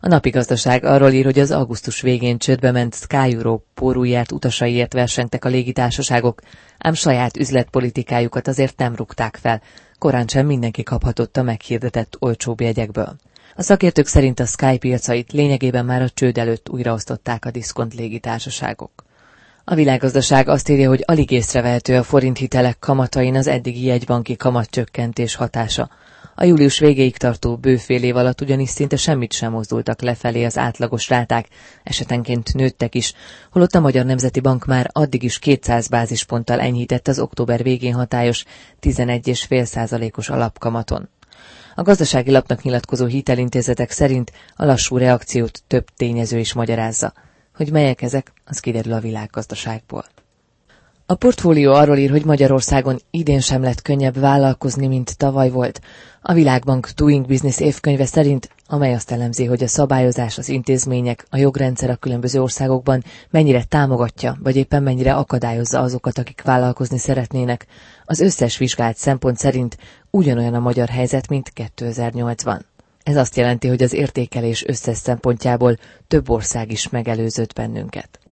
A Napi Gazdaság arról ír, hogy az augusztus végén csődbe ment SkyEurope pórújárt utasaiért versengtek a légitársaságok, ám saját üzletpolitikájukat azért nem rúgták fel, korántsem mindenki kaphatott a meghirdetett olcsóbb jegyekből. A szakértők szerint a Sky piacait lényegében már a csőd előtt újraosztották a diszkont légitársaságok. A Világgazdaság azt írja, hogy alig észrevehető a forinthitelek kamatain az eddigi jegybanki kamatcsökkentés hatása. A július végéig tartó bő fél év alatt ugyanis szinte semmit sem mozdultak lefelé az átlagos ráták, esetenként nőttek is, holott a Magyar Nemzeti Bank már addig is 200 bázisponttal enyhített az október végén hatályos 11,5%-os alapkamaton. A Gazdasági Lapnak nyilatkozó hitelintézetek szerint a lassú reakciót több tényező is magyarázza. Hogy melyek ezek, az kiderül a Világgazdaságból. A portfólió arról ír, hogy Magyarországon idén sem lett könnyebb vállalkozni, mint tavaly volt. A Világbank Doing Business évkönyve szerint, amely azt elemzi, hogy a szabályozás, az intézmények, a jogrendszer a különböző országokban mennyire támogatja, vagy éppen mennyire akadályozza azokat, akik vállalkozni szeretnének. Az összes vizsgált szempont szerint ugyanolyan a magyar helyzet, mint 2008-ban. Ez azt jelenti, hogy az értékelés összes szempontjából több ország is megelőzött bennünket.